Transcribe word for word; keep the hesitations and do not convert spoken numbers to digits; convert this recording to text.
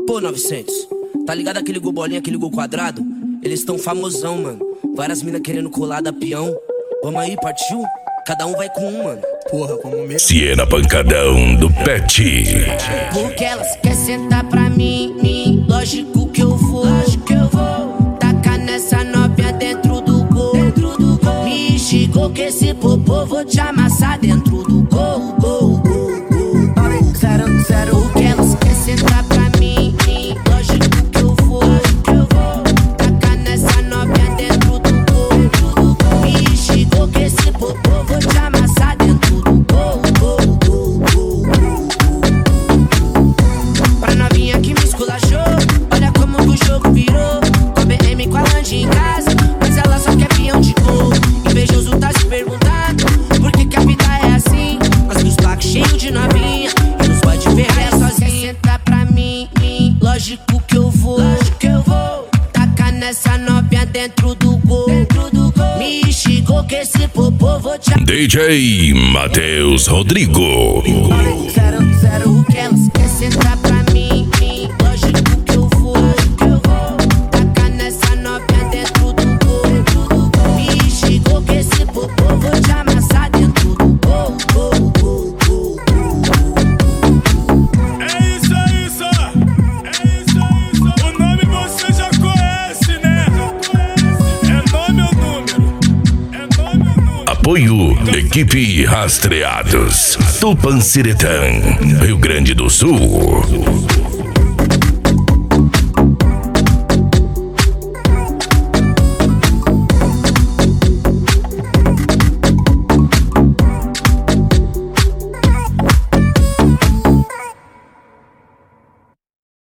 Pô, novecentos, tá ligado aquele gol bolinha, aquele gol quadrado? Eles tão famosão, mano. Várias minas querendo colar da peão. Vamos aí, partiu? Cada um vai com um, mano. Porra, como mesmo? Siena Pancadão do Pet. Porque elas quer sentar pra mim, mim. Lógico que eu vou, lógico que eu vou. Tacar nessa novinha dentro do gol, dentro do gol. Me chegou que esse popô vou te amassar dentro do gol, gol, gol, gol. Zero, zero. Porque elas quer sentar pra mim, mim. Lógico que eu vou, lógico que eu vou. Tacar nessa novinha dentro do gol, dentro do gol. Me chegou que esse popô vou te amassar dentro do gol, gol, gol, gol. Pra novinha que me esculachou, olha como que o jogo virou. Com a B M com a Land em casa, mas ela só quer peão de gol. Invejoso tá se perguntando por que que a vida é assim. Mas nos blocos cheios de novinha e nos pode ferrar sozinha. Senta pra mim, mim, lógico que eu vou, lógico que eu vou. Tacar nessa novinha dentro do gol, dentro do gol. Me chegou que esse popô vou te D J Matheus Rodrigo. Zero, zero, o que elas quer sentar pra mim, mim. Lógico que eu vou, lógico que eu vou. Tacar nessa novinha dentro do gol, dentro do gol. Me chegou que esse popô vou te amassar dentro do gol, gol, gol, gol. É isso, é isso, é isso, é isso. O nome você já conhece, né? É nome ou número? É nome ou número? Apoio Equipe Rastreados Tupanciretã, Rio Grande do Sul.